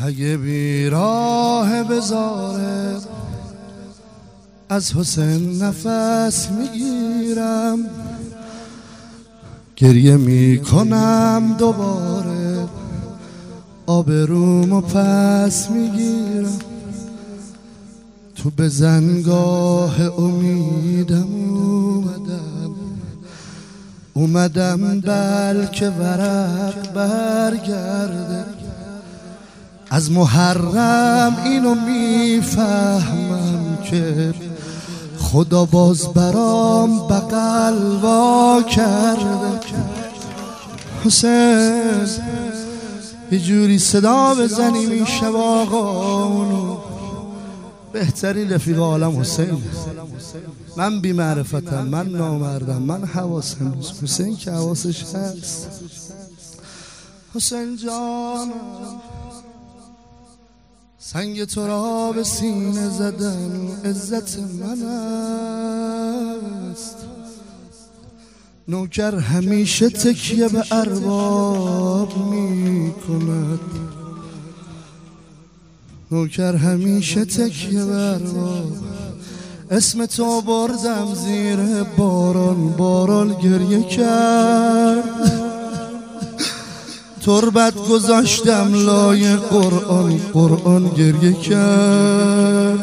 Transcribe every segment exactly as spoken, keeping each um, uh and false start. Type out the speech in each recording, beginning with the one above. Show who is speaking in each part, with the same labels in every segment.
Speaker 1: اگه بیراه بذاره از حسین نفس میگیرم، گریه میکنم دوباره آبرومو پس میگیرم. تو بزنگاه امیدم اومدم اومدم بلکه ورق برگرده. از محرم اینو میفهمم که خدا باز برام بغل وا کرده. حسین یه جوری صدا بزنیم این شب آقا، اونو بهترین رفیق عالم حسین. من بی معرفتم، من نامردم، من حواسم نیست، حسین که حواسش هست. حسین جانم سنگ تو را به سینه زدن عزت من است. نوکر همیشه تکیه به ارباب می کند، نوکر همیشه تکیه به ارباب. اسم تو بردم زیر باران، باران گریه کرد. تربت گذاشتم لای قرآن، قرآن گریه کرد.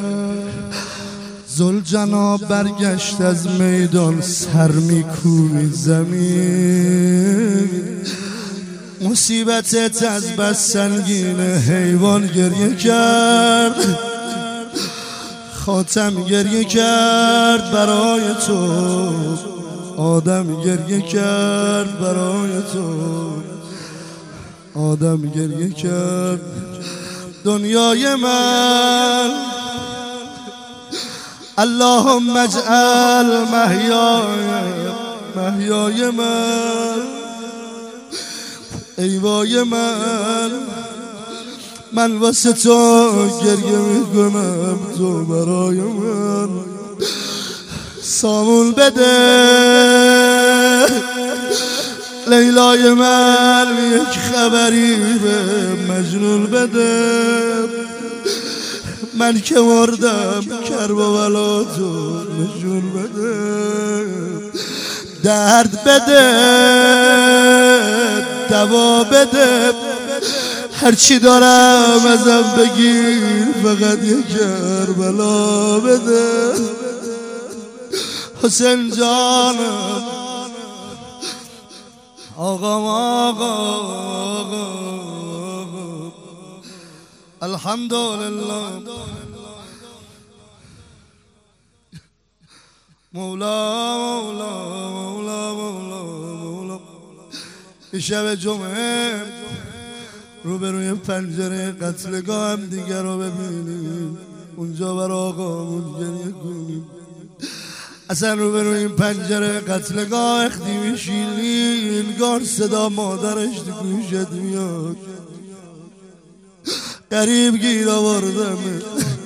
Speaker 1: ذوالجناب برگشت از میدان، سر میکوبید زمین. مصیبتت از بس سنگینه، حیوان گریه کرد. خاتم گریه کرد برای تو، آدم گریه کرد برای تو، آدم گریه کرد. دنیای من اللهم اجعل محیای محیای من، ایوای من، من واسه تو گریه میکنم، تو برای من. سامون بده لیلای من، یک خبری به مجنون بده. من که مردم کربلا تو نشون بده. درد بده دوا بده، هرچی دارم ازم بگیر، فقط یک کربلا بده. حسین جانم آقا آقا آقا الحمدلله مولا مولا مولا مولا مولا. شب جمعه روبروی پنجره قتلگاه هم دیگر رو ببینیم، اونجا بر آقامون گریه کنیم. اصلا روبروی این پنجره قتلگاه اختی میشینی، انگار صدا مادرش تو گوشت میاد. قریب گیر آوردمه،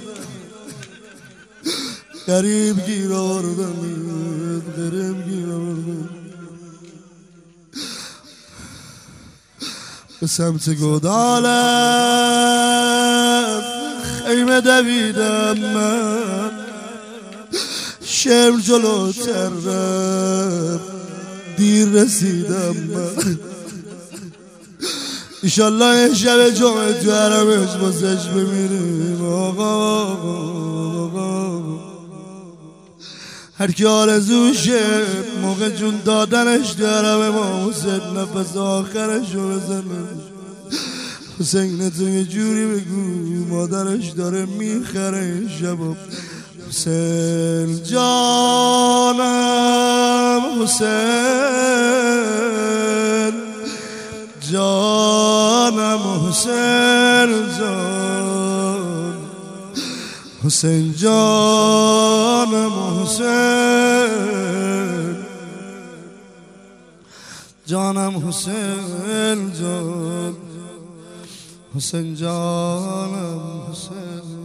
Speaker 1: قریب گیر آوردمه، قریب گیر آوردمه. به سمت گودالم خیمه دویدم من، شمر جلوتر رفت دیر رسیدم من. ایشالله یه شب جمعه تو حرمش بازش بمیریم آقا آقا. هر کی آرزوشه موقع جون دادنش تو حرم ما حسین نفس آخرشو بزنه. حسین تو یه جوری بگو مادرش داره میخره شبا. حسین جانم حسین جانم حسین جان، حسین جانم حسین جانم حسین جان، حسین جانم حسین.